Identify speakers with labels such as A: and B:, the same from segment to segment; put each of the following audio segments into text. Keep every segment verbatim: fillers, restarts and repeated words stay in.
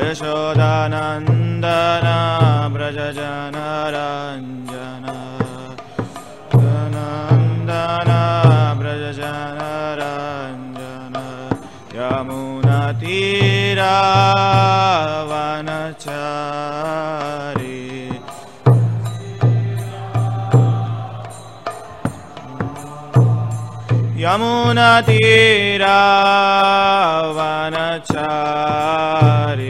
A: यशोदानन्दन व्रजजनरञ्जन नन्दन व्रजजनरञ्जन यमुनातीरावनचारी यमुनातीरावनचारी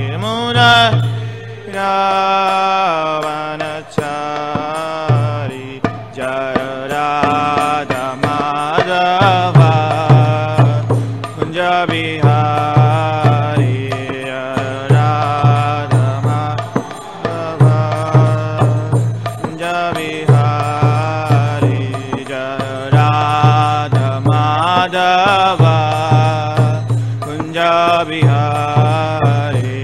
A: यमुनातीरावनचारी जय राधा माधव कुंज बिहारी राधा माधव कुंज बिहारी जय राधा माधव कुंज बिहारी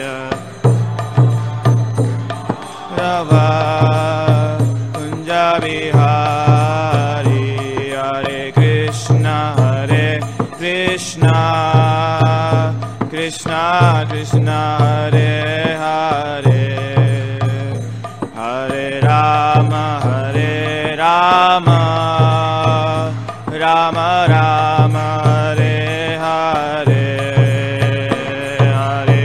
A: राधा कुंज बिहारी हरे कृष्णा हरे कृष्णा कृष्णा कृष्णा हरे हरे हरे राम हरे राम राम राम हरे हरे हरे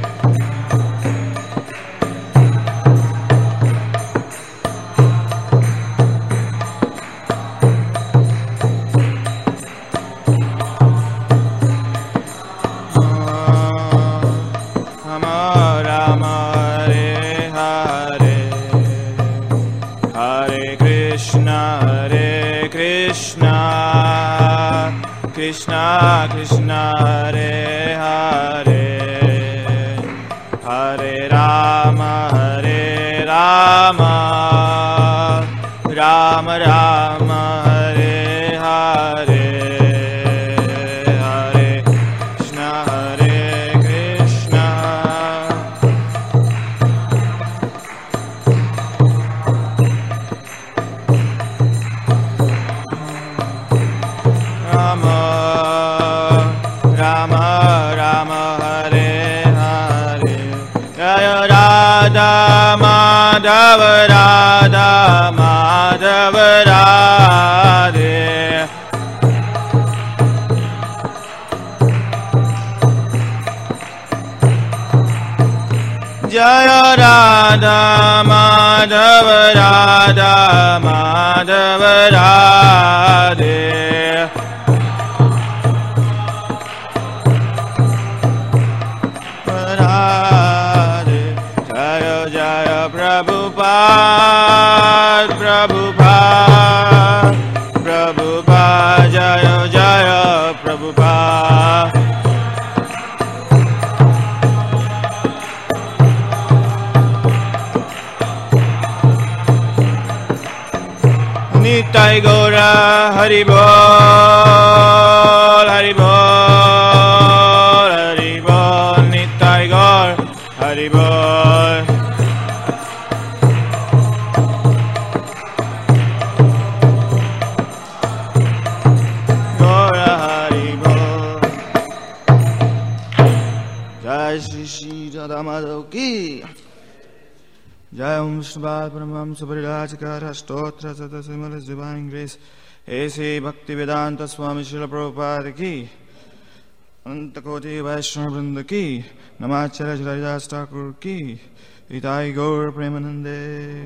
A: राम राम हरे हरे हरे कृष्णा हरे कृष्णा कृष्णा कृष्णा हरे हरे हरे राम हरे राम राम राम हरे हरे हरे कृष्णा हरे कृष्णा राम राम राम हरे हरे जय राधा माधव राधा माधव राधे जय राधा माधव राधा माधव राधे राधे जय जय प्रभुपाद प्रभुपाद प्रभुपाद जय जय प्रभुपाद निताय गौर हरि बोल हरि बोल हरि बोल निताय गौर हरि बोल गौर हरि बोल जय श्री श्री राधा माधव की जय ओम श्रीपाद परमहंस परिव्राजक स्तोत्र सतसिमल डिवाइन ग्रेस ऐसे भक्ति वेदांत स्वामी श्रील प्रभुपाद की अनंत कोटि वैष्णव वृंद की नमाचार्य हरिदास ठाकुर की हिताय गौर प्रेमानंदे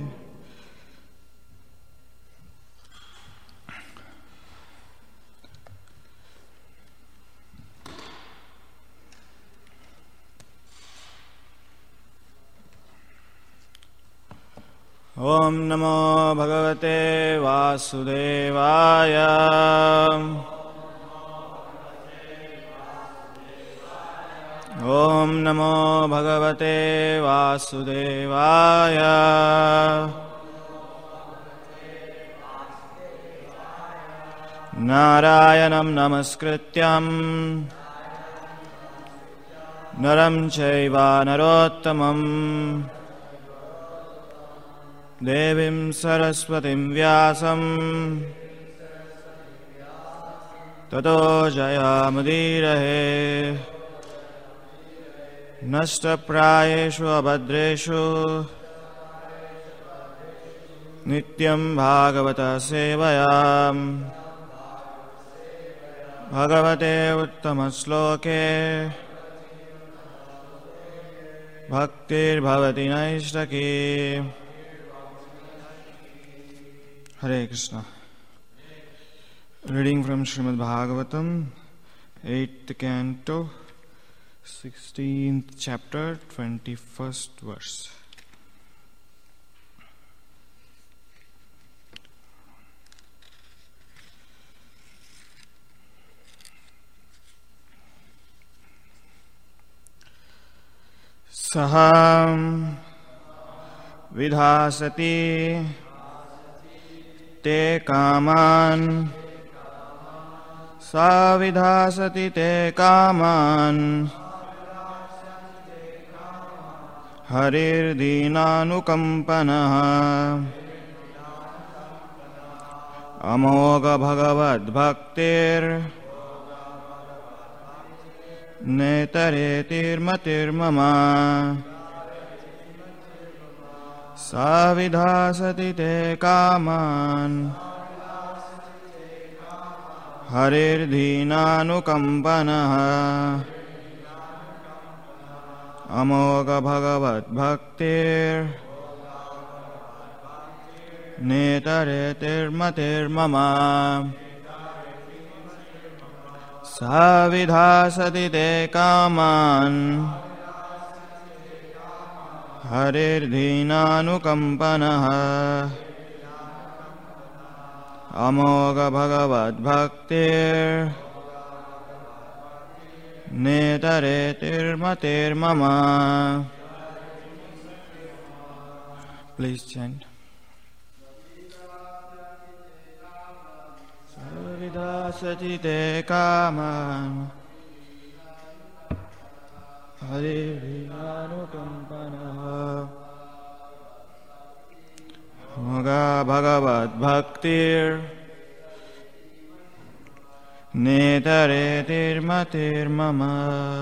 A: ओम नमो भगवते वासुदेवाय ओम नमो भगवते वासुदेवाय नारायणं नमस्कृत्यं नरं चैव नरोत्तमम् देवीं सरस्वतीं व्यासं ततो जयामुदीरये नष्टप्रायेषु अभद्रेषु नित्यं भागवत सेवयाम् भगवते उत्तमश्लोके भक्तिर्भवति नैष्टकी. Hare Krishna. Reading from Srimad Bhagavatam, eighth canto, sixteenth chapter, twenty-first verse. Saham vidhasati te kaman sa vidhasati te kaman harir dinanukampanaha amoga bhagavad bhaktir नेतरेतिर् मतिर्ममा साविधासति ते कामान् हरिर्दीनानुकम्पनः अमोघ भगवद्भक्तिर् नेतरेतिर्मतिर्ममा साविधासति ते कामान् हरिर्दीनानुकम्पनः अमोघ भगवद्भक्तिर् नेतरेतिर्मतिर्मम. Please chant. Savidhasati te kaman haririnanukampanaha moga bhagavad bhaktir netaretir matir mama.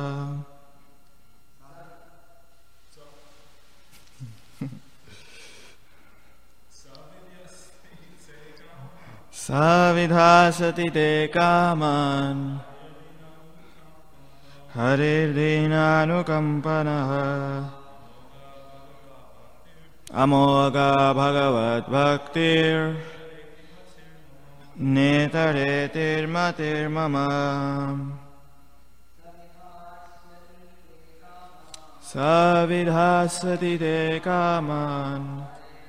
A: Savidhasati te kaman haririnanukampanaha amoga bhagavad bhaktir netaretir matir mama. Savidhasati te kaman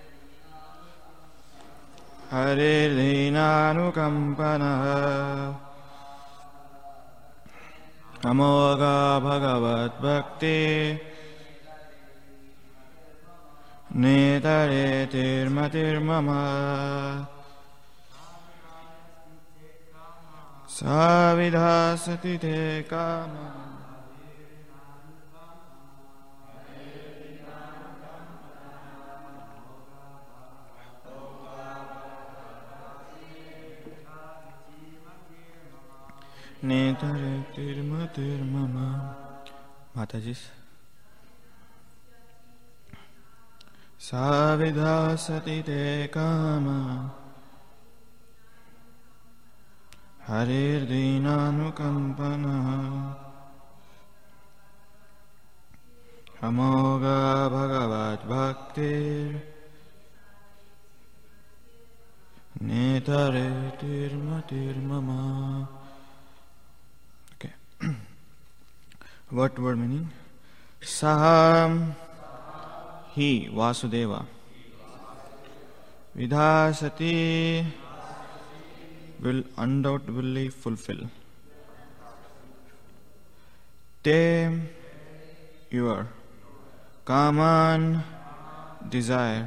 A: haririnanukampanaha amoga bhagavad bhakti netaretir matir mama. Savidhasati te kaman Netaretir matir mama. Matajis. Savidhasati te kama haririnanukampana amoga bhagavad bhaktir netaretir matir mama. What word meaning? Saham, he, Vasudeva. Vidhasati, will undoubtedly fulfill. Te, your. Kaman, desire.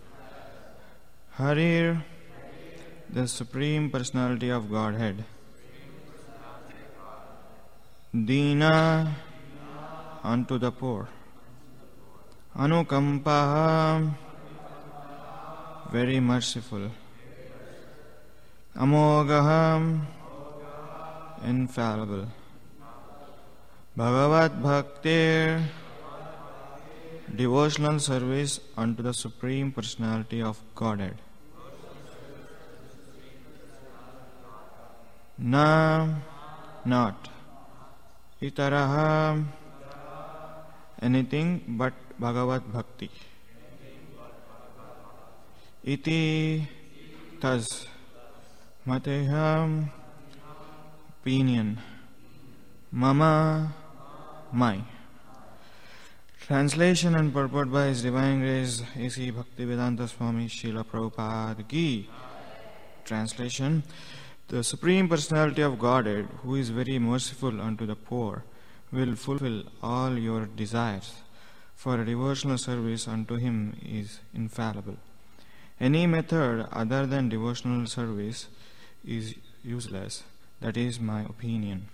A: Harir, the Supreme Personality of Godhead. Dina, unto the poor. Anukampaha, very merciful. Amogaham, infallible. Bhagavad Bhaktir, Devotional service unto the Supreme Personality of Godhead. Na, not. Itaraha, anything but Bhagavad Bhakti. Iti, thus. Mateham, opinion. Mama, my. Translation and purport by His Divine Grace A C Bhaktivedanta Swami Srila Prabhupada Ki. Translation. The Supreme Personality of Godhead, who is very merciful unto the poor, will fulfill all your desires, for a devotional service unto Him is infallible. Any method other than devotional service is useless. That is my opinion.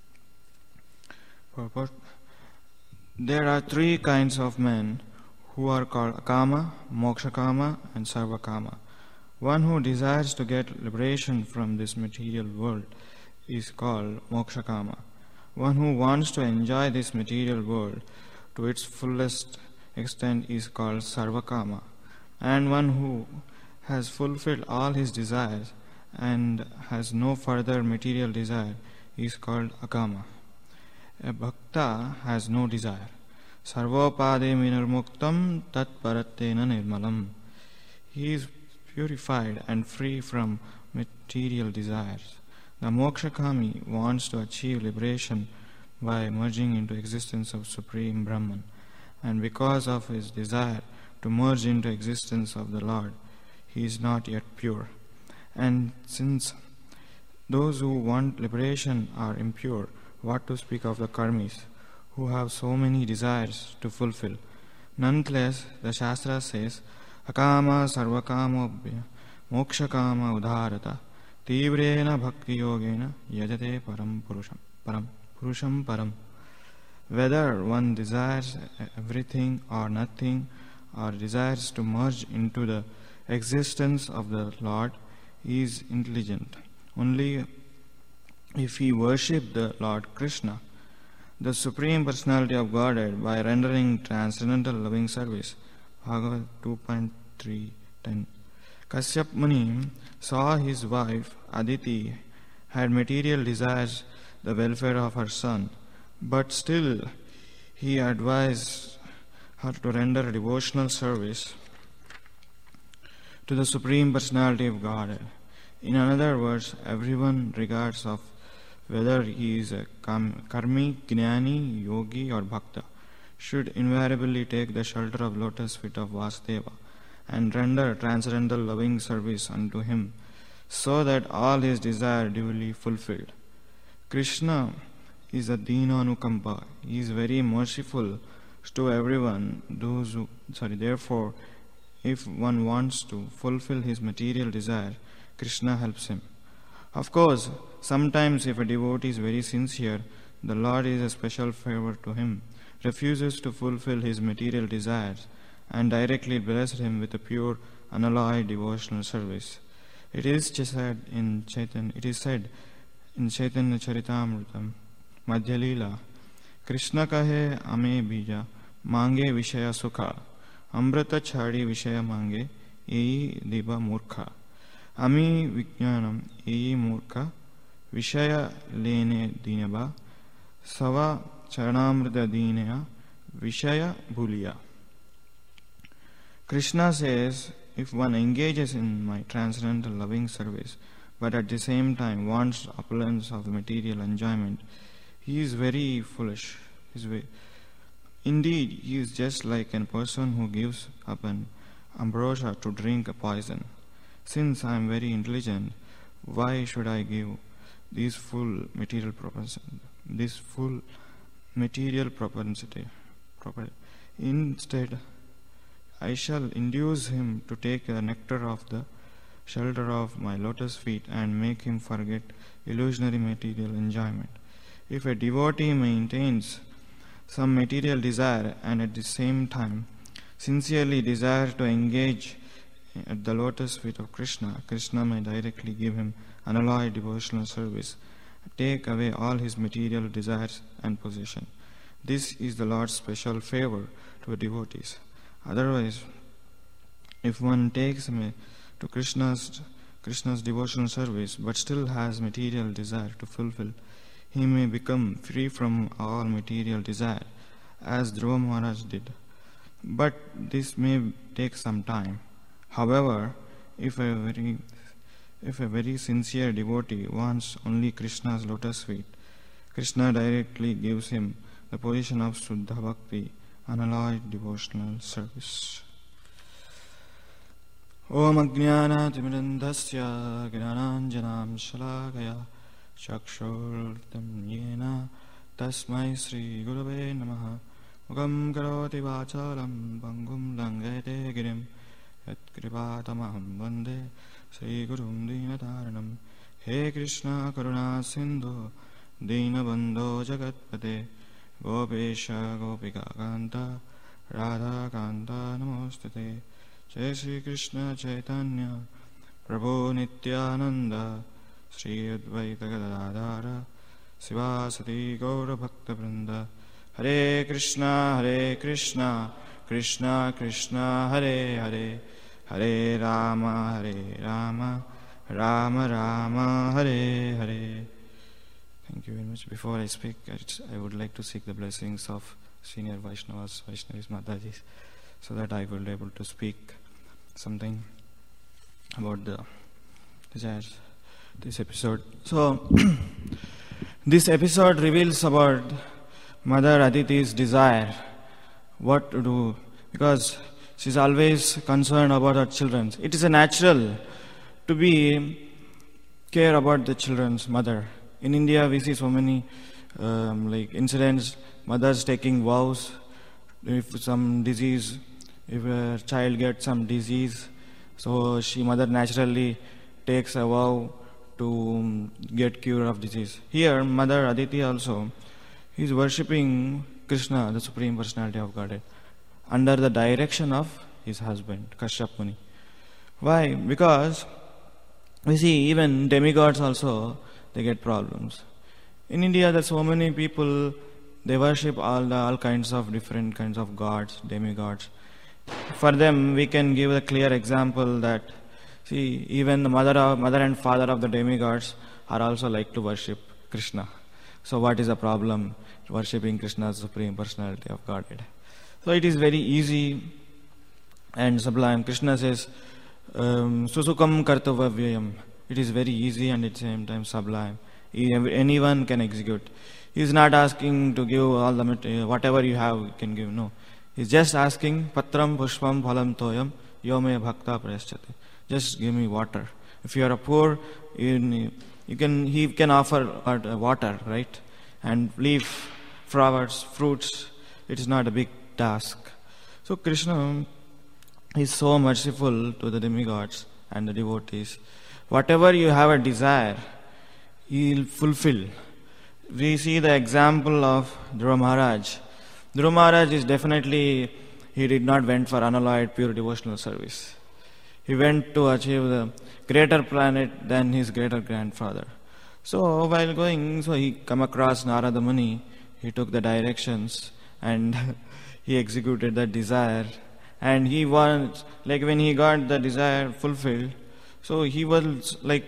A: Purport. There are three kinds of men who are called Kama, Moksha Kama and Sarva Kama. One who desires to get liberation from this material world is called Moksha Kama. One who wants to enjoy this material world to its fullest extent is called Sarva Kama. And one who has fulfilled all his desires and has no further material desire is called Akama. A bhakta has no desire. Sarvopade vinirmuktam tat parattena nirmalam. He is purified and free from material desires. The Mokshakami wants to achieve liberation by merging into existence of Supreme Brahman, and because of his desire to merge into existence of the Lord, he is not yet pure. And since those who want liberation are impure, what to speak of the karmis, who have so many desires to fulfill? Nonetheless, the Shastra says, Akama sarvakamobhya mokshakama udharata tivrena bhakti yogena yajate param purusham param purusham param. Whether one desires everything or nothing, or desires to merge into the existence of the Lord, he is intelligent. Only if he worship the Lord Krishna, the Supreme Personality of Godhead, by rendering transcendental loving service. Bhagavad two point three ten. Kasyap Muni saw his wife Aditi had material desires, the welfare of her son, but still he advised her to render devotional service to the Supreme Personality of Godhead. In other words, everyone, regardless of whether he is a karmi, jnani, yogi or bhakta, should invariably take the shelter of lotus feet of Vasudeva and render transcendental loving service unto him, so that all his desire duly fulfilled. Krishna is a Deenanukampa. He is very merciful to everyone. Those who, sorry, therefore, if one wants to fulfill his material desire, Krishna helps him. Of course, sometimes if a devotee is very sincere, the Lord is a special favor to him, refuses to fulfill his material desires, and directly blessed him with a pure, unalloyed devotional service. It is said in Chaitanya, it is said in Chaitanya Charitamrita, Madhya Leela, Krishna kahe ame bija, mange vishaya sukha, amrita chhadi vishaya mange, ei diba murkha. Ami vijnanam ei murkha, vishaya lene dinaba, sava charanamrita dineya, vishaya bhuliya. Krishna says, if one engages in my transcendental loving service, but at the same time wants opulence of material enjoyment, he is very foolish. He is very, indeed, he is just like a person who gives up an ambrosia to drink a poison. Since I am very intelligent, why should I give this full material propensity? This full material propensity. Instead, I shall induce him to take the nectar of the shelter of my lotus feet and make him forget illusionary material enjoyment. If a devotee maintains some material desire and at the same time sincerely desires to engage at the lotus feet of Krishna, Krishna may directly give him unalloyed devotional service, take away all his material desires and possession. This is the Lord's special favor to the devotees. Otherwise, if one takes me to Krishna's, Krishna's devotional service but still has material desire to fulfill, he may become free from all material desire, as Dhruva Maharaj did. But this may take some time. However, if a very if a very sincere devotee wants only Krishna's lotus feet, Krishna directly gives him the position of Shuddha Bhakti, unalloyed devotional service. Om Ajnana Timirandhasya Gnananjanam Shalakaya Chakshurtam Yena Tasmai Sri Gurave Namaha Mukam Karoti Vachalam Bangum Langete Girim Yat Kripatamaham Vande Sri Gurum Dinataranam He Krishna Karuna Sindhu Dinabandho Jagatpate Gopesha Gopika Kanta Radha Kanta Namostate Jai Sri Krishna Chaitanya Prabhu Nityananda Sri Advaita Gadadhara Sivasati Gaura Bhakta Vrinda Hare Krishna Hare Krishna Krishna Krishna Hare Hare Hare Rama Hare Rama Rama Rama Hare Hare. Thank you very much. Before I speak, I would like to seek the blessings of senior Vaishnavas, Vaishnavis, Matajis, so that I will be able to speak something about the desires, this episode. So, this episode reveals about Mother Aditi's desire, what to do, because she is always concerned about her children. It is a natural to be care about the children's mother. In India, we see so many um, like incidents, mothers taking vows. If some disease, if a child gets some disease, so she mother naturally takes a vow to um, get cure of disease. Here, Mother Aditi also is worshipping Krishna, the Supreme Personality of Godhead, under the direction of his husband, Kashyap Muni. Why? Because we see even demigods also, they get problems. In India, there are so many people, they worship all the all kinds of different kinds of gods, demigods. For them, we can give a clear example that, see, even the mother, of, mother and father of the demigods are also like to worship Krishna. So what is the problem? Worshipping Krishna's Supreme Personality of Godhead. So it is very easy and sublime. Krishna says, um, Susukam Kartavavyayam. It is very easy and at the same time sublime. Anyone can execute. He is not asking to give all the material, whatever you have, you can give. No. He is just asking, Patram Pushpam Phalam Toyam Yome Bhakta Prayaschate. Just give me water. If you are a poor, you, you can, he can offer water, right? And leaf, flowers, fruits. It is not a big task. So Krishna is so merciful to the demigods and the devotees. Whatever you have a desire, he will fulfill. We see the example of Dhruva Maharaj. Dhruva Maharaj is definitely, he did not went for unalloyed pure devotional service. He went to achieve the greater planet than his greater grandfather. So while going, so he come across Narada Muni, he took the directions and he executed that desire. And he was, like when he got the desire fulfilled, so he was like,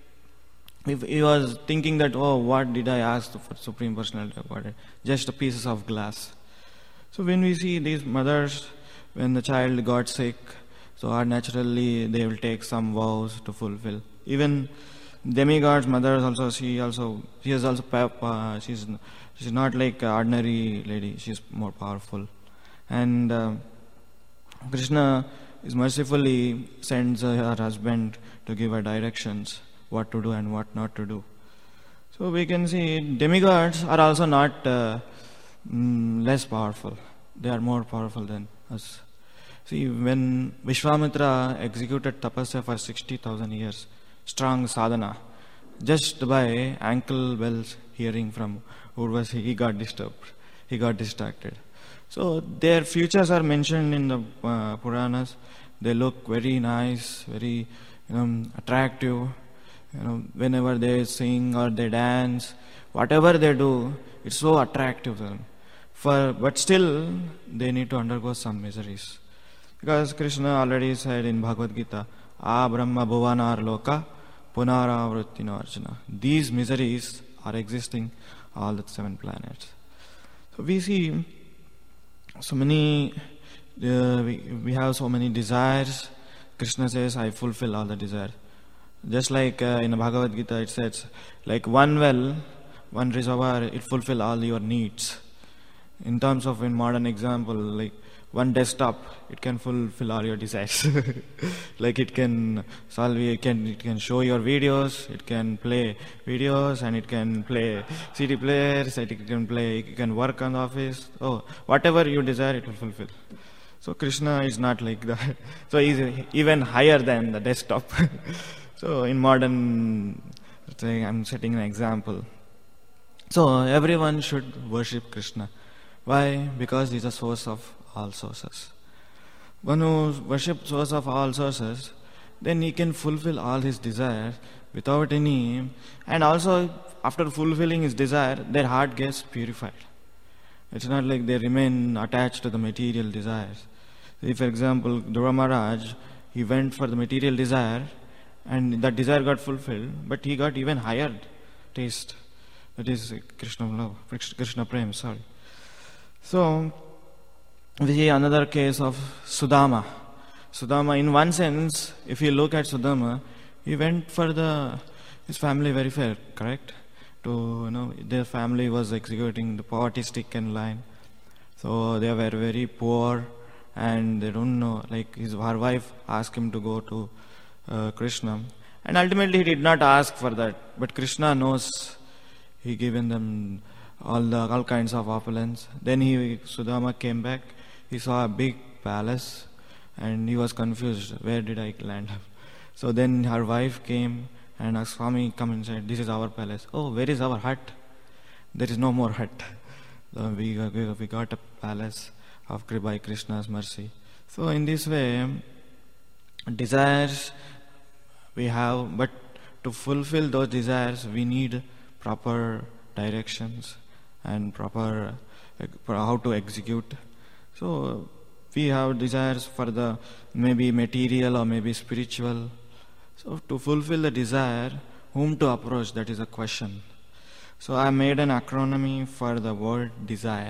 A: if he was thinking that, oh, what did I ask for Supreme Personality of Godhead? Just a pieces of glass. So when we see these mothers, when the child got sick, so are naturally they will take some vows to fulfill. Even demigods, mothers also, she also, she is also, uh, she's, she's not like an ordinary lady, she's more powerful. And uh, Krishna is mercifully sends her husband to give her directions, what to do and what not to do. So we can see demigods are also not uh, mm, less powerful. They are more powerful than us. See, when Vishwamitra executed tapasya for sixty thousand years, strong sadhana, just by ankle bells hearing from Urvasi, he got disturbed. He got distracted. So their futures are mentioned in the uh, Puranas. They look very nice, very you know, attractive. You know, whenever they sing or they dance, whatever they do, it's so attractive to them. For, but still, they need to undergo some miseries. Because Krishna already said in Bhagavad Gita, A Brahma Bhuvanar Loka Punaravrittino Arjuna. These miseries are existing all the seven planets. So we see so many, uh, we, we have so many desires. Krishna says, I fulfill all the desires. Just like uh, in the Bhagavad Gita it says, like one well, one reservoir, it fulfill all your needs. In terms of, in modern example, like one desktop, it can fulfill all your desires. Like it can solve, it can, it can show your videos, it can play videos, and it can play C D players, it can play, it can work on the office. Oh, whatever you desire, it will fulfill. So Krishna is not like that. So he's even higher than the desktop. So in modern, I'm setting an example. So everyone should worship Krishna. Why? Because he's the source of all sources. One who worships source of all sources, then he can fulfill all his desires without any, and also after fulfilling his desire, their heart gets purified. It's not like they remain attached to the material desires. If, for example, Dhruva Maharaj, he went for the material desire, and that desire got fulfilled, but he got even higher taste. That is Krishna love, Krishna Prem, sorry. So, we see another case of Sudama. Sudama, in one sense, if you look at Sudama, he went for the, his family very fair, correct? To, you know, their family was executing the poverty-stricken line. So, they were very poor, and they don't know, like his her wife asked him to go to uh, Krishna, and ultimately he did not ask for that, but Krishna knows. He given them all the all kinds of opulence. Then he Sudama came back, he saw a big palace, and he was confused, where did I land up? So then her wife came and asked, Swami, come inside, this is our palace. Oh, where is our hut? There is no more hut. So we, we got a palace of by Krishna's mercy. So in this way, desires we have, but to fulfill those desires we need proper directions and proper for how to execute. So we have desires for the maybe material or maybe spiritual. So to fulfill the desire, whom to approach, that is a question. So I made an acronym for the word desire.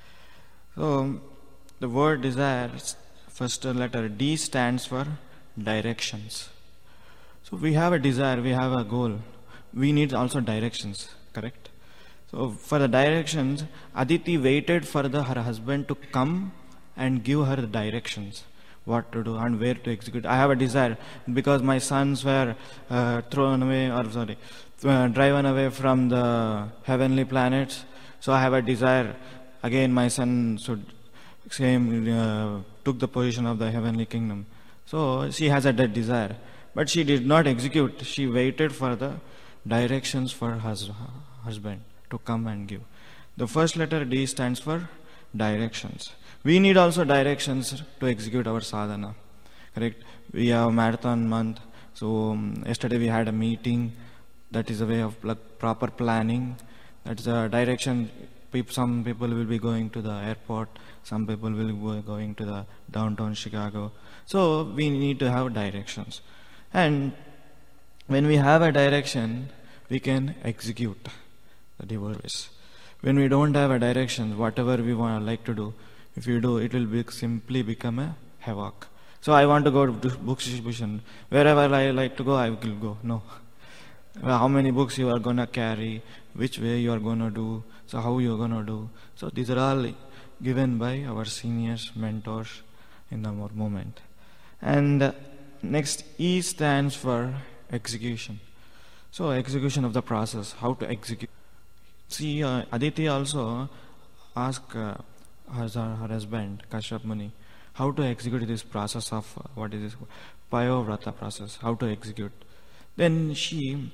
A: So the word desire, first letter D stands for directions. So we have a desire, we have a goal. We need also directions, correct? So for the directions, Aditi waited for the, her husband to come and give her the directions, what to do and where to execute. I have a desire because my sons were uh, thrown away, or sorry, uh, driven away from the heavenly planets. So I have a desire, again my son should same uh, took the position of the heavenly kingdom. So she has a that desire, but she did not execute. She waited for the directions for her husband to come and give. The first letter D stands for directions. We need also directions to execute our sadhana, correct? We have marathon month. So um, yesterday we had a meeting. That is a way of like, proper planning. That's a direction. Some people will be going to the airport. Some people will be going to the downtown Chicago. So we need to have directions. And when we have a direction, we can execute the devotees. When we don't have a direction, whatever we want like to do, if you do, it will be simply become a havoc. So I want to go to book distribution. Wherever I like to go, I will go. No. How many books you are going to carry, which way you are going to do, so how you are going to do. So these are all given by our seniors, mentors in the moment. And uh, next, E stands for execution. So execution of the process, how to execute. See, uh, Aditi also asked uh, her, her husband, Kashyap Muni, how to execute this process of, uh, what is this, Payovrata process, how to execute. Then she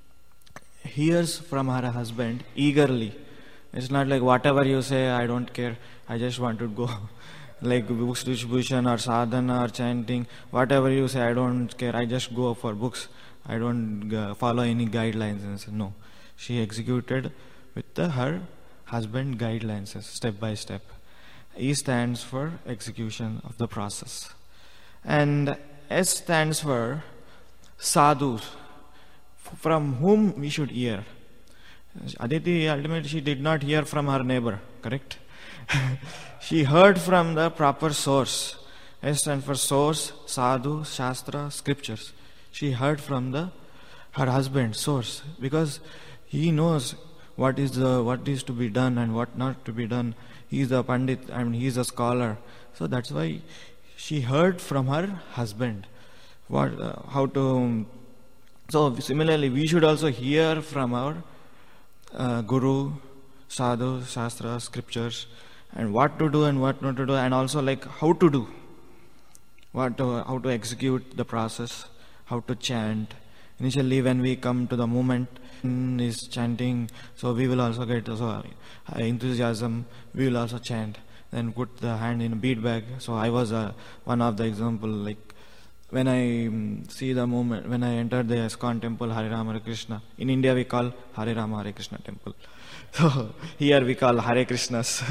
A: hears from her husband eagerly. It's not like whatever you say, I don't care, I just want to go. Like books distribution or sadhana or chanting, whatever you say, I don't care, I just go for books. I don't uh, follow any guidelines. And say, no, she executed with the, her husband guidelines, step by step. E stands for execution of the process. And S stands for sadhus, from whom we should hear. Aditi ultimately she did not hear from her neighbor, correct? She heard from the proper source. S stands for source, sadhu, shastra, scriptures. She heard from the her husband, source, because he knows what is the what is to be done and what not to be done. He is a pandit and he is a scholar. So that's why she heard from her husband what uh, how to. So similarly, we should also hear from our uh, guru, sadhu, shastra, scriptures, and what to do and what not to do, and also like how to do, what to, how to execute the process, how to chant. Initially, when we come to the moment is chanting, so we will also get so enthusiasm. We will also chant. Then put the hand in a bead bag. So I was uh, one of the example. Like when I um, see the moment when I entered the ISKCON temple, Hare Rama Hare Krishna. In India, we call Hare Rama Hare Krishna temple. So here we call Hare Krishnas.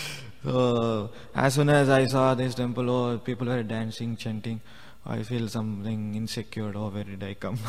A: So as soon as I saw this temple, oh, people were dancing, chanting. I feel something insecure. Oh, where did I come?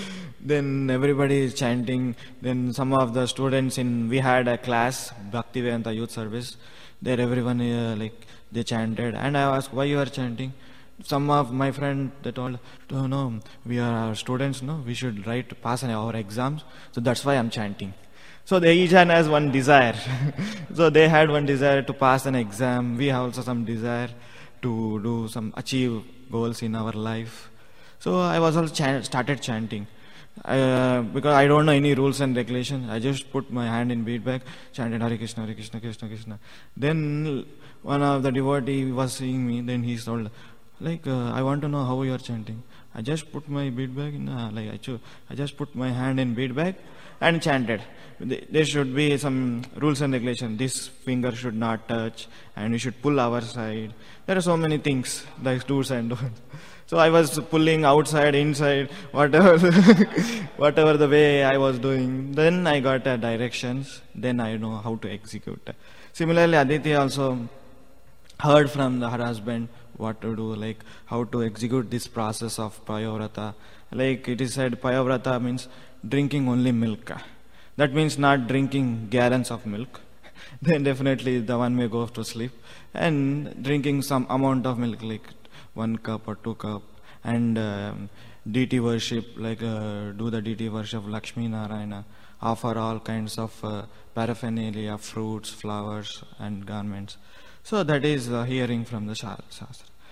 A: Then everybody is chanting. Then some of the students in we had a class, Bhaktivedanta Youth Service. There everyone uh, like they chanted, and I asked why you are chanting. Some of my friend they told, oh, no, we are students. No, we should write pass our exams. So that's why I'm chanting. So they each one has one desire. So they had one desire to pass an exam. We have also some desire to do some achieve goals in our life. So I was also chant, started chanting. Uh, because I don't know any rules and regulations. I just put my hand in bead bag, chanted Hare Krishna, Hare Krishna, Krishna, Krishna. Then one of the devotee was seeing me. Then he told, like, uh, I want to know how you are chanting. I just put my bead bag in, uh, like I, cho- I just put my hand in bead bag and chanted. There should be some rules and regulations. This finger should not touch, and we should pull our side. There are so many things, like do's and don'ts. So I was pulling outside, inside, whatever, whatever the way I was doing. Then I got uh, directions. Then I know how to execute. Similarly, Aditi also heard from the, her husband what to do, like how to execute this process of Payavrata. Like it is said, Payavrata means drinking only milk. That means not drinking gallons of milk. Then definitely the one may go to sleep. And drinking some amount of milk, like one cup or two cup. And uh, deity worship, like uh, do the deity worship of Lakshmi Narayana. Offer all kinds of uh, paraphernalia, fruits, flowers and garments. So that is uh, hearing from the Shastra.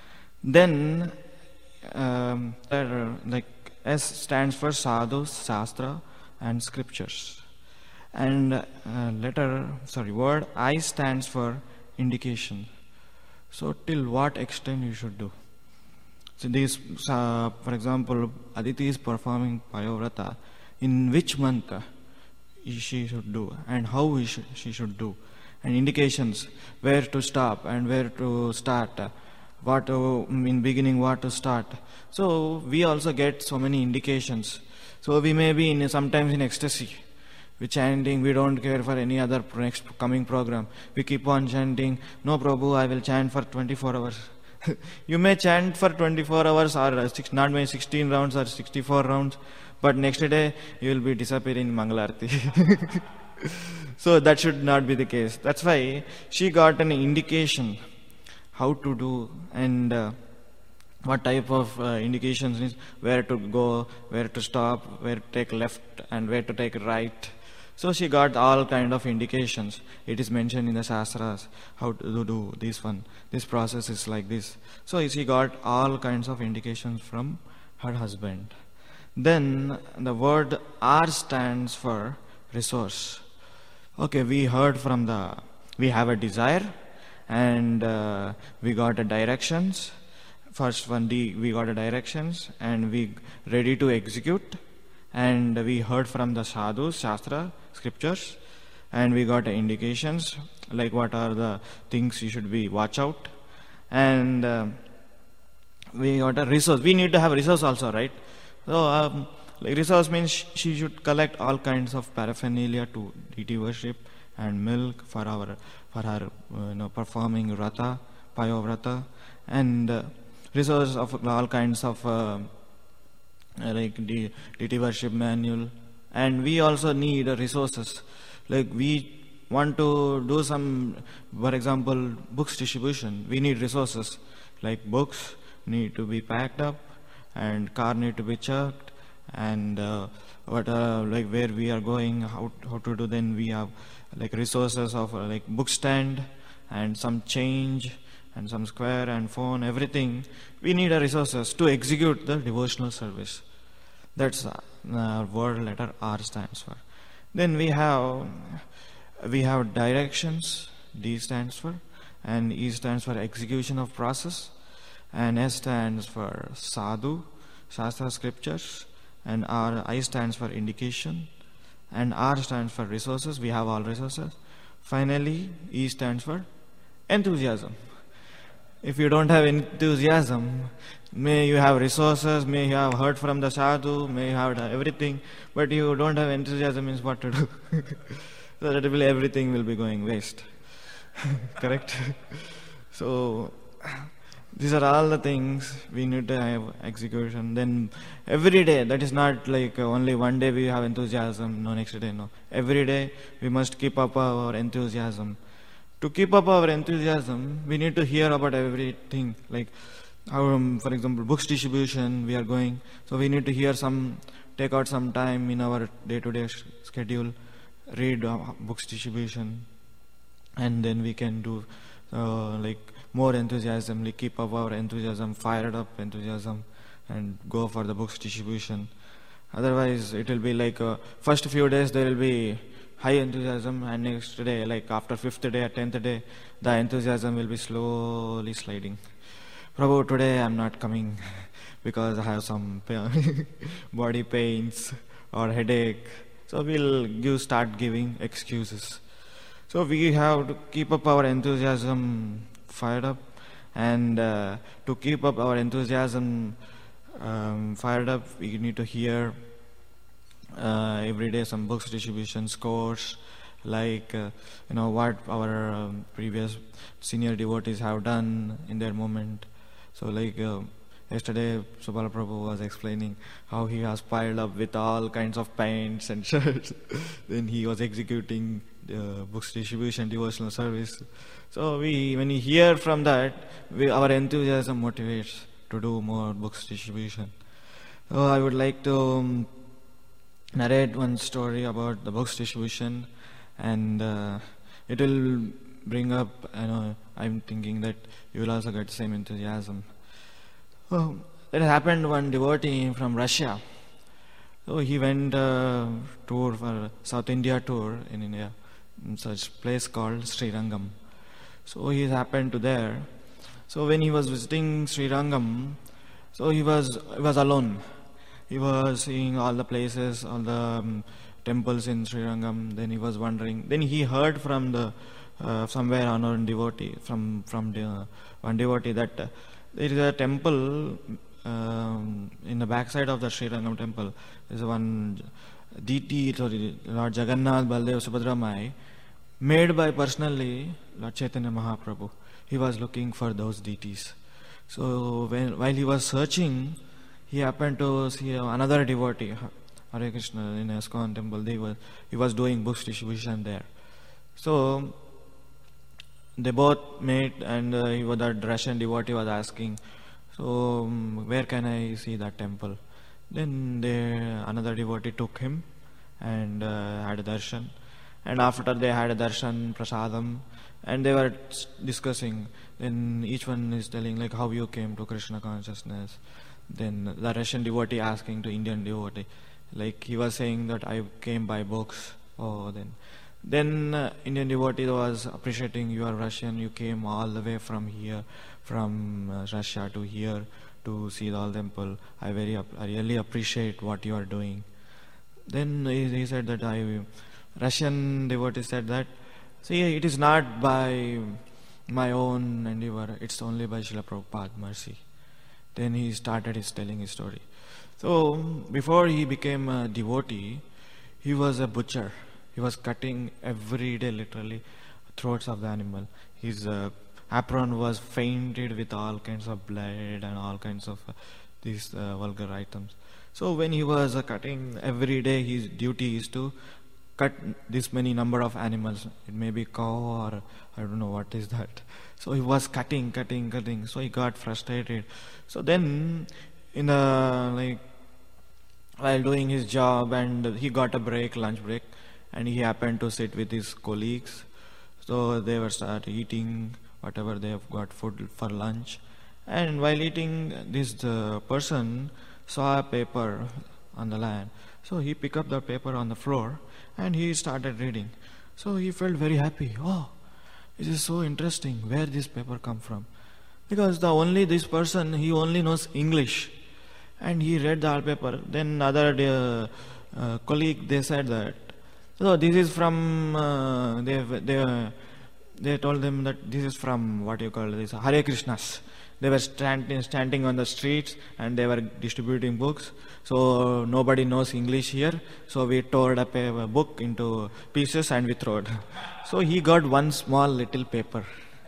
A: Then, um, there, like S stands for Sadhu, Shastra and Scriptures. And uh, letter, sorry, word I stands for indication. So till what extent you should do. So this, uh, for example, Aditi is performing Payavrata. In which month uh, she should do and how we should, she should do. And indications, where to stop and where to start. Uh, what to, in beginning, what to start. So we also get so many indications. So we may be in sometimes in ecstasy. We chanting, we don't care for any other next coming program. We keep on chanting, no Prabhu, I will chant for twenty-four hours. You may chant for twenty-four hours or six, not maybe sixteen rounds or sixty-four rounds, but next day you will be disappearing in Mangalarti. So that should not be the case. That's why she got an indication how to do and uh, what type of uh, indications is where to go, where to stop, where to take left and where to take right. So she got all kind of indications. It is mentioned in the Shastras how to do this one. This process is like this. So she got all kinds of indications from her husband. Then the word R stands for resource. Okay, we heard from the, we have a desire and uh, we got a directions. First one, D, we got a directions and we ready to execute. And we heard from the sadhus, shastra, scriptures, and we got indications like what are the things you should be watch out. And uh, we got a resource. We need to have resource also, right? So um, like resource means she should collect all kinds of paraphernalia to deity worship and milk for our for her uh, you know performing vrata, payovrata, and uh, resource of all kinds of uh, like de- deity worship manual. And we also need uh, resources, like we want to do some, for example, books distribution. We need resources like books need to be packed up, and car need to be checked, and uh, what uh, like where we are going, how how to do. Then we have like resources of uh, like book stand and some change and some square and phone, everything. We need a resources to execute the devotional service. That's uh, uh, word letter R stands for. Then we have we have directions. D stands for, and E stands for execution of process, and S stands for sadhu, shastra scriptures, and R I stands for indication, and R stands for resources. We have all resources. Finally, E stands for enthusiasm. If you don't have enthusiasm, may you have resources, may you have heard from the sadhu, may you have everything, but you don't have enthusiasm means what to do? So that will, everything will be going waste. Correct? So these are all the things we need to have execution. Then every day, that is not like only one day we have enthusiasm, no next day, no. Every day we must keep up our enthusiasm. To keep up our enthusiasm, we need to hear about everything. Like, our, um, for example, books distribution, we are going. So we need to hear some, take out some time in our day-to-day sh- schedule, read uh, books distribution, and then we can do uh, like more enthusiasm, like keep up our enthusiasm, fired up enthusiasm, and go for the books distribution. Otherwise, it will be like uh, first few days there will be high enthusiasm, and next day, like after fifth day or tenth day, the enthusiasm will be slowly sliding. Prabhu, today I'm not coming because I have some body pains or headache. So we'll give, start giving excuses. So we have to keep up our enthusiasm fired up, and uh, to keep up our enthusiasm um, fired up, we need to hear Uh, every day some books distribution scores, like uh, you know what our um, previous senior devotees have done in their moment. So like uh, yesterday Subala Prabhu was explaining how he has piled up with all kinds of pants and shirts. Then he was executing the books distribution devotional service. So we, when we hear from that, we, our enthusiasm motivates to do more books distribution. So I would like to um, narrate one story about the books distribution, and uh, it will bring up, you know, I'm thinking that you will also get the same enthusiasm. Oh, it happened one devotee from Russia. So he went uh, tour for South India tour in India, in such place called Sri Rangam. So he happened to there. So when he was visiting Sri Rangam, so he was he was alone. He was seeing all the places, all the um, temples in Sri Rangam. Then he was wondering. Then he heard from the uh, somewhere unknown devotee, from from the, uh, one devotee, that uh, there is a temple um, in the backside of the Sri Rangam temple. There is one deity, sorry, Lord Jagannath, Baldev, Subhadra Mai, made by personally Lord Chaitanya Mahaprabhu. He was looking for those deities. So when while he was searching, he happened to see another devotee, Hare Krishna, in ISKCON temple. They were, he was doing books distribution there. So they both met, and uh, he was, that Russian devotee was asking, so um, where can I see that temple? Then they, another devotee took him and uh, had a darshan. And after they had a darshan, prasadam, and they were discussing. Then each one is telling like how you came to Krishna consciousness. Then the Russian devotee asking to Indian devotee, like he was saying that I came by books. Oh, then, then uh, Indian devotee was appreciating, you are Russian, you came all the way from here, from uh, Russia to here to see the temple. I very, I really appreciate what you are doing. Then he, he said that I, Russian devotee said that, see, it is not by my own endeavor, it's only by Srila Prabhupada mercy. Then he started his telling his story. So before he became a devotee, he was a butcher. He was cutting every day, literally, throats of the animal. His uh, apron was painted with all kinds of blood and all kinds of uh, these uh, vulgar items. So when he was uh, cutting every day, his duty is to cut this many number of animals. It may be cow or I don't know what is that. So he was cutting, cutting, cutting. So he got frustrated. So then, in a like while doing his job, and he got a break, lunch break, and he happened to sit with his colleagues. So they were start eating whatever they have got food for lunch. And while eating, this uh, person saw a paper on the land. So he picked up the paper on the floor and he started reading. So he felt very happy. Oh, this is so interesting. Where this paper come from? Because the only this person, he only knows English, and he read the paper. Then other uh, uh, colleague, they said that. So this is from. Uh, they they they told them that this is from what you call this Hare Krishnas. They were standing standing on the streets and they were distributing books. So nobody knows English here. So we tore up a book into pieces and we threw it. So he got one small little paper.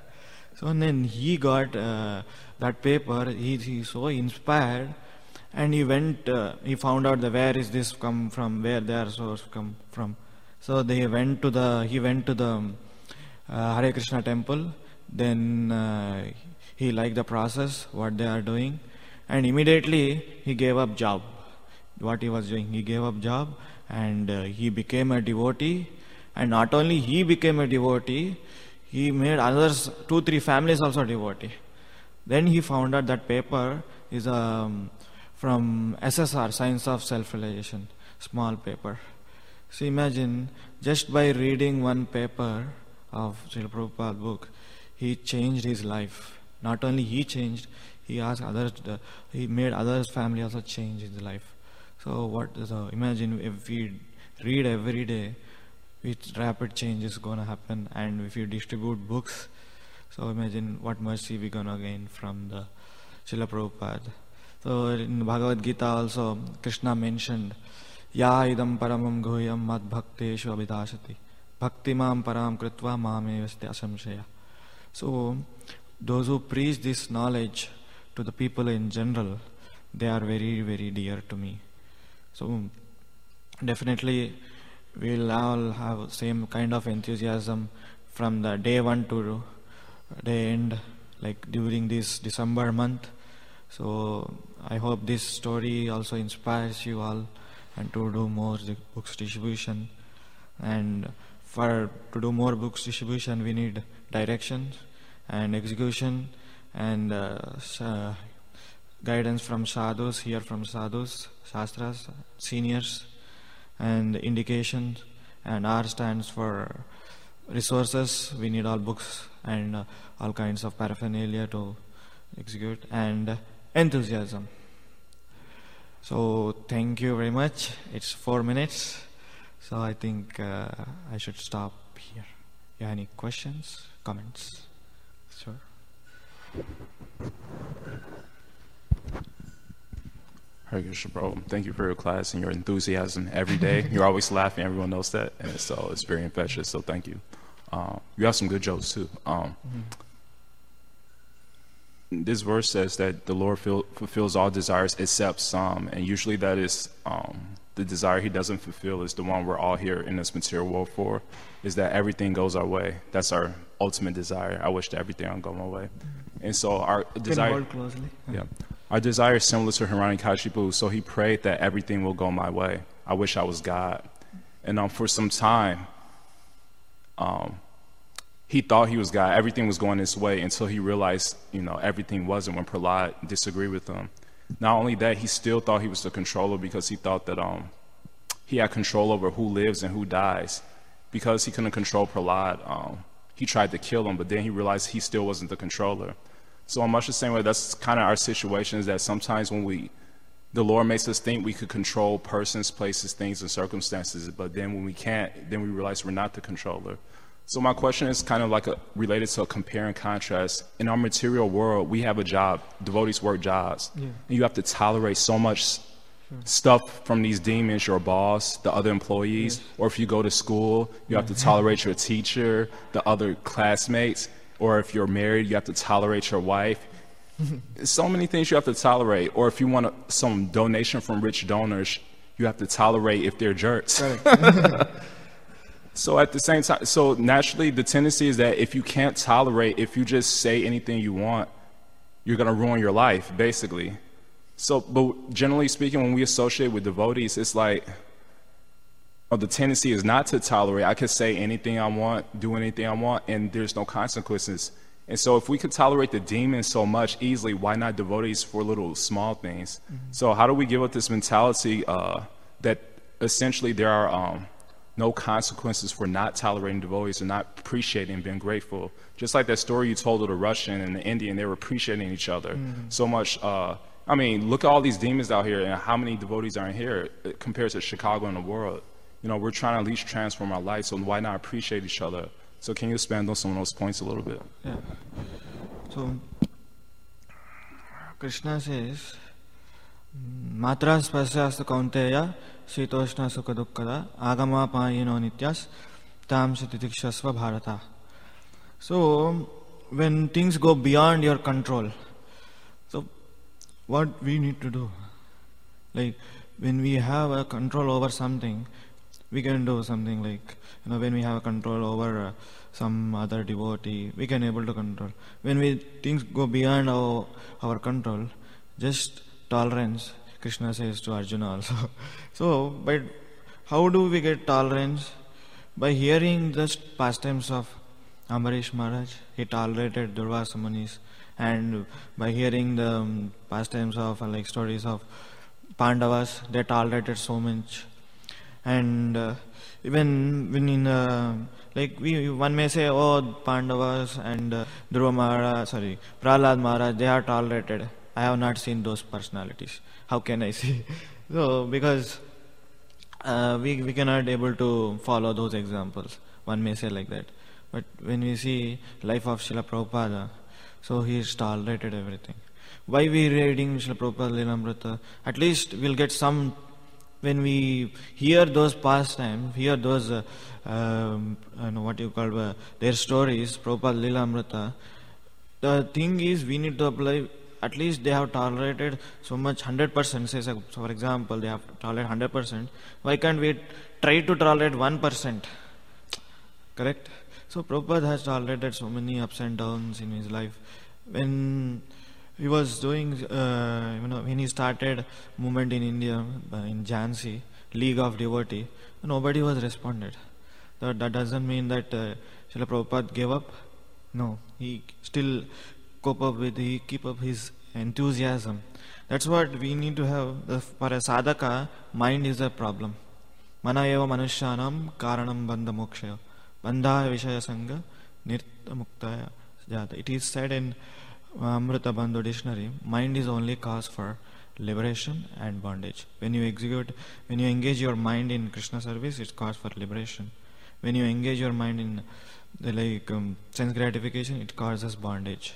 A: So then he got uh, that paper. He he so inspired, and he went. Uh, he found out the where is this come from? Where their source come from? So they went to the. He went to the uh, Hare Krishna temple. Then uh, he liked the process, what they are doing, and immediately he gave up job. What he was doing, he gave up job, and uh, he became a devotee. And not only he became a devotee, he made others, two, three families also devotee. Then he found out that paper is um, from S S R, Science of Self-Realization, small paper. So imagine, just by reading one paper of Srila Prabhupada's book, he changed his life. Not only he changed, he asked others, uh, he made others' family also change his life. So what? So imagine if we read every day, which rapid change is going to happen, and if you distribute books, so imagine what mercy we're going to gain from the Srila Prabhupada. So in Bhagavad Gita also, Krishna mentioned, Ya idam paramam guhyam mad bhakteshu abhidashati bhakti mam param kritva mamevasti asamshaya. So those who preach this knowledge to the people in general, they are very, very dear to me. So definitely we'll all have same kind of enthusiasm from the day one to day end, like during this December month. So I hope this story also inspires you all and to do more books distribution. And for to do more books distribution, we need direction and execution and uh, uh, guidance from sadhus, here from sadhus, shastras, seniors, and indications. And R stands for resources. We need all books and uh, all kinds of paraphernalia to execute, and uh, enthusiasm. So thank you very much. It's four minutes, so I think uh, I should stop here. You have any questions, comments? Sure.
B: Hare Krishna, bro. Thank you for your class and your enthusiasm every day. You're always laughing. Everyone knows that, and it's, so it's very infectious. So thank you. Um, you have some good jokes too. Um, mm-hmm. This verse says that the Lord feel, fulfills all desires except some, and usually that is um, the desire He doesn't fulfill is the one we're all here in this material world for, is that everything goes our way. That's our ultimate desire. I wish that everything would go my way. And so our desire,
A: hold closely.
B: yeah, our desire is similar to Hiranyakashipu. So he prayed that everything will go my way. I wish I was God. And um, for some time, um, he thought he was God. Everything was going his way until he realized, you know, everything wasn't when Prahlad disagreed with him. Not only that, he still thought he was the controller because he thought that um, he had control over who lives and who dies. Because he couldn't control Prahlad, um, he tried to kill him, but then he realized he still wasn't the controller. So in much the same way, that's kind of our situation, is that sometimes when we, the Lord makes us think we could control persons, places, things, and circumstances, but then when we can't, then we realize we're not the controller. So my question is kind of like a, related to a compare and contrast. In our material world, we have a job. Devotees work jobs. Yeah. And you have to tolerate so much stuff from these demons, your boss, the other employees,
A: Yes.
B: or if you go to school, you have to tolerate your teacher, the other classmates, or if you're married, you have to tolerate your wife. So many things you have to tolerate. Or if you want a, some donation from rich donors, you have to tolerate if they're jerks. So at the same time, so naturally the tendency is that if you can't tolerate, if you just say anything you want, you're going to ruin your life, basically. So, but generally speaking, when we associate with devotees, it's like, oh, the tendency is not to tolerate. I could say anything I want, do anything I want, and there's no consequences. And so if we could tolerate the demons so much easily, why not devotees for little small things? Mm-hmm. So how do we give up this mentality uh, that essentially there are um, no consequences for not tolerating devotees and not appreciating and being grateful? Just like that story you told of the Russian and the Indian, they were appreciating each other mm-hmm. so much. Uh, I mean, look at all these demons out here and how many devotees are in here compared to Chicago and the world. You know, we're trying to at least transform our life, so why not appreciate each other? So can you expand on some of those points a little bit?
A: Yeah. So, Krishna says, Matra spasyastu kaunteya shitoshna sukha dukkada agama payino nityas tam sitikshasva bharata. So, when things go beyond your control, so what we need to do? Like, when we have a control over something, we can do something like, you know, when we have control over uh, some other devotee, we can able to control. When we things go beyond our, our control, just tolerance, Krishna says to Arjuna also. So, but how do we get tolerance? By hearing the pastimes of Ambarish Maharaj, he tolerated Durvasa Munis, and by hearing the um, pastimes of uh, like stories of Pandavas, they tolerated so much. And uh, even when in uh, like we one may say, oh, Pandavas and uh, Dhruva Maharaj, sorry, Prahlad Maharaj, they are tolerated. I have not seen those personalities. How can I see? So because uh, we we cannot able to follow those examples. One may say like that. But when we see life of Srila Prabhupada, so he has tolerated everything. Why we reading Srila Prabhupada Lilamrita? At least we'll get some. When we hear those pastimes, hear those, uh, um, I know what you call uh, their stories, Prabhupada Lilamrita, the thing is we need to apply, at least they have tolerated so much, one hundred percent, say, so for example, they have tolerated one hundred percent, why can't we try to tolerate one percent? Correct? So Prabhupada has tolerated so many ups and downs in his life. When he was doing, uh, you know, when he started movement in India, uh, in Jhansi, League of Devotee, nobody was responded. That, that doesn't mean that uh, Srila Prabhupada gave up. No, he still cope up with, he keep up his enthusiasm. That's what we need to have. The, for a sadhaka, mind is a problem. Mana eva manushyanam karanam bandha mokshaya. Bandha vishaya sangha nirta muktaya jata. It is said in Amrita Bandhu dictionary, mind is only cause for liberation and bondage. When you execute, when you engage your mind in Krishna service, it's cause for liberation. When you engage your mind in the like um, sense gratification, it causes bondage.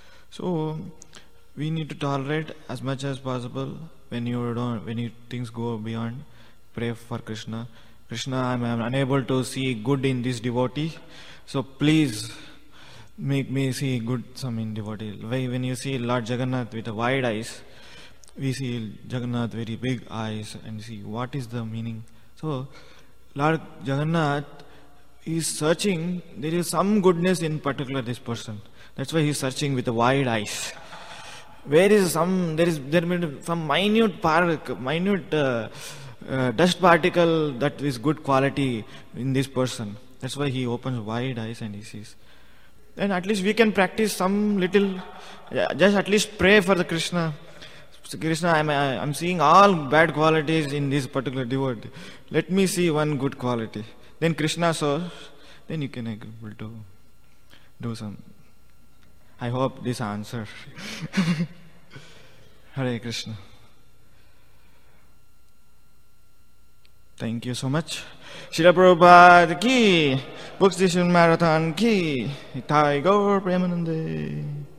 A: So we need to tolerate as much as possible. When you don't, when you things go beyond, pray for Krishna. Krishna, I am unable to see good in this devotee, so please make me see good some in devotee. When you see Lord Jagannath with the wide eyes, we see Jagannath very big eyes and see what is the meaning. So Lord Jagannath is searching, there is some goodness in particular this person. That's why he is searching with the wide eyes. Where is some, there is there may be some minute park, minute uh, uh, dust particle that is good quality in this person. That's why he opens wide eyes and he sees. Then at least we can practice some little, just at least pray for the Krishna. So Krishna, I'm, I'm seeing all bad qualities in this particular devotee. Let me see one good quality. Then Krishna saw, then you can able to do some. I hope this answer. Hare Krishna. Thank you so much. Srila Prabhupada ki, Books Edition Marathon ki, Thai Gaur Premanande.